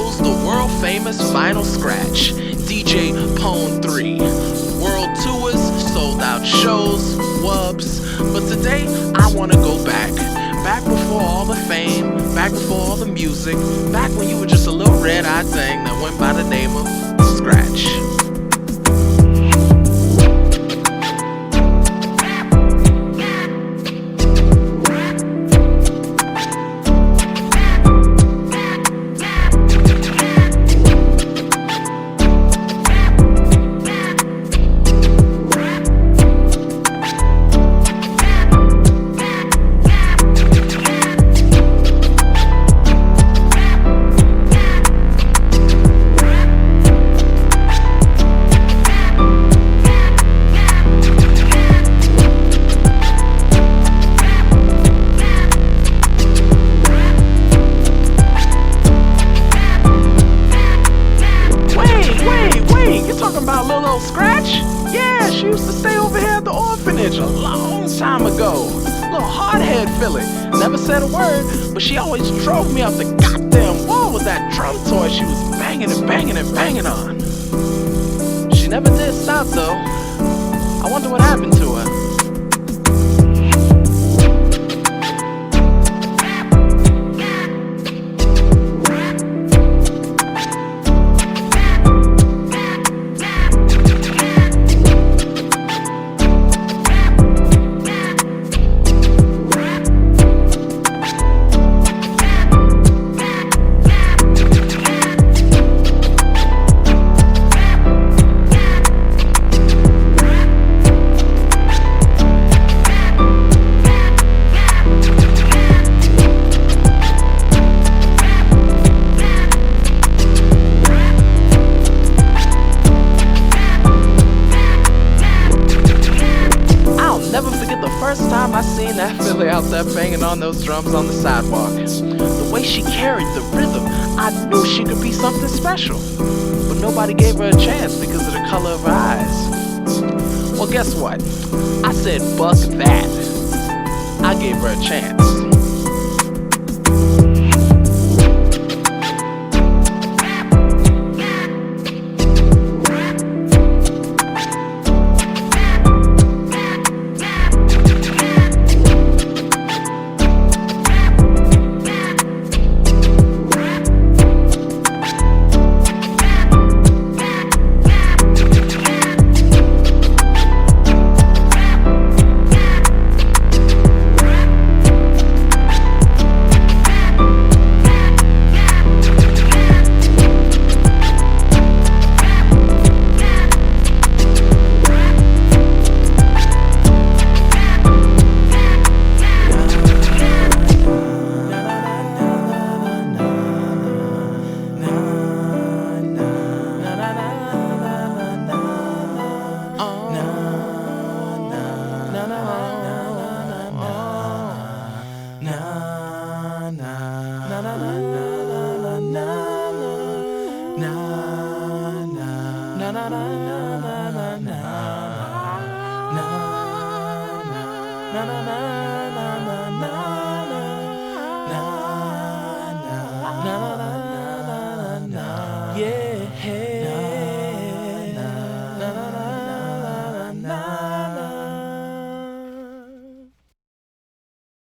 host, the world famous Final Scratch, DJ Pone 3. World tours, sold out shows, wubs. But today, I want to go back. Back before all the fame, back before all the music, back when you were just a little red-eyed thing that went by the name of Scratch. About little old Scratch? Yeah, she used to stay over here at the orphanage a long time ago. Little hardhead filly. Never said a word, but she always drove me up the goddamn wall with that drum toy she was banging and banging and banging on. She never did stop though. I wonder what happened to her. First time I seen that filly out there banging on those drums on the sidewalk. The way she carried the rhythm, I knew she could be something special. But nobody gave her a chance because of the color of her eyes. Well, guess what? I said, buck that. I gave her a chance. Na